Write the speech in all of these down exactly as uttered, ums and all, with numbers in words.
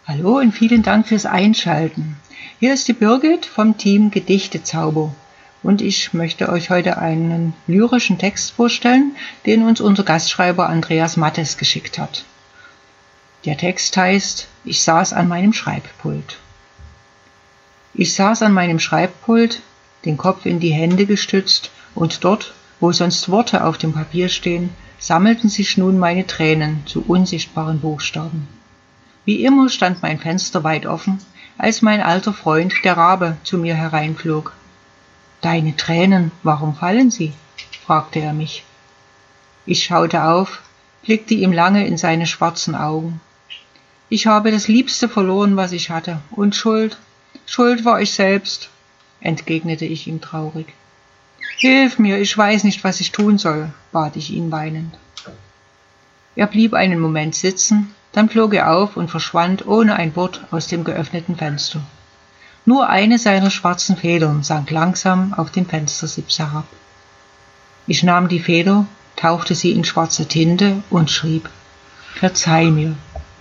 Hallo und vielen Dank fürs Einschalten. Hier ist die Birgit vom Team Gedichtezauber und ich möchte euch heute einen lyrischen Text vorstellen, den uns unser Gastschreiber Andreas Mattes geschickt hat. Der Text heißt: Ich saß an meinem Schreibpult. Ich saß an meinem Schreibpult, den Kopf in die Hände gestützt, und dort, wo sonst Worte auf dem Papier stehen, sammelten sich nun meine Tränen zu unsichtbaren Buchstaben. Wie immer stand mein Fenster weit offen, als mein alter Freund, der Rabe, zu mir hereinflog. »Deine Tränen, warum fallen sie?« fragte er mich. Ich schaute auf, blickte ihm lange in seine schwarzen Augen. »Ich habe das Liebste verloren, was ich hatte, und Schuld, Schuld war ich selbst«, entgegnete ich ihm traurig. »Hilf mir, ich weiß nicht, was ich tun soll«, bat ich ihn weinend. Er blieb einen Moment sitzen, dann flog er auf und verschwand ohne ein Wort aus dem geöffneten Fenster. Nur eine seiner schwarzen Federn sank langsam auf den Fenstersims herab. Ich nahm die Feder, tauchte sie in schwarze Tinte und schrieb: »Verzeih mir.«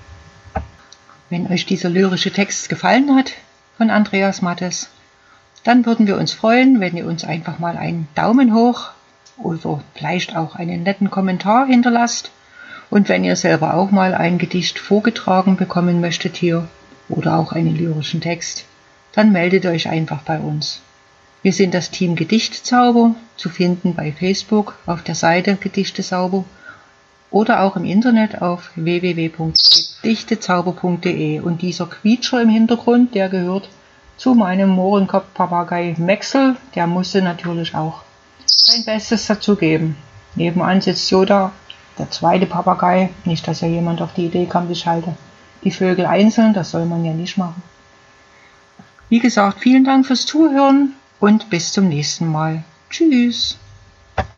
Wenn euch dieser lyrische Text gefallen hat von Andreas Mattes, dann würden wir uns freuen, wenn ihr uns einfach mal einen Daumen hoch oder vielleicht auch einen netten Kommentar hinterlasst. Und wenn ihr selber auch mal ein Gedicht vorgetragen bekommen möchtet hier oder auch einen lyrischen Text, dann meldet euch einfach bei uns. Wir sind das Team Gedichtezauber, zu finden bei Facebook auf der Seite Gedichtezauber oder auch im Internet auf w w w punkt gedichtezauber punkt de. Und dieser Quietscher im Hintergrund, der gehört zu meinem Mohrenkopf-Papagei Maxel, der musste natürlich auch sein Bestes dazu geben. Nebenan sitzt Yoda, der zweite Papagei, nicht, dass ja jemand auf die Idee kam, ich halte die Vögel einzeln, das soll man ja nicht machen. Wie gesagt, vielen Dank fürs Zuhören und bis zum nächsten Mal. Tschüss!